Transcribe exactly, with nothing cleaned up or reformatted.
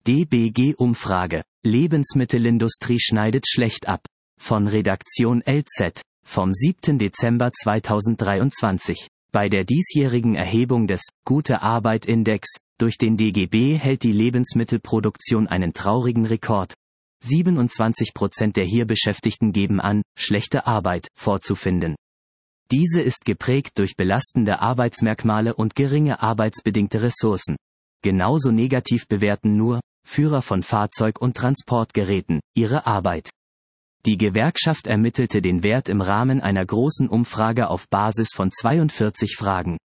D B G-Umfrage. Lebensmittelindustrie schneidet schlecht ab. Von Redaktion L Z. Vom siebten Dezember zweitausenddreiundzwanzig. Bei der diesjährigen Erhebung des Gute Arbeit Index durch den D G B hält die Lebensmittelproduktion einen traurigen Rekord. siebenundzwanzig Prozent der hier Beschäftigten geben an, schlechte Arbeit vorzufinden. Diese ist geprägt durch belastende Arbeitsmerkmale und geringe arbeitsbedingte Ressourcen. Genauso negativ bewerten nur Führer von Fahrzeug- und Transportgeräten ihre Arbeit. Die Gewerkschaft ermittelte den Wert im Rahmen einer großen Umfrage auf Basis von zweiundvierzig Fragen.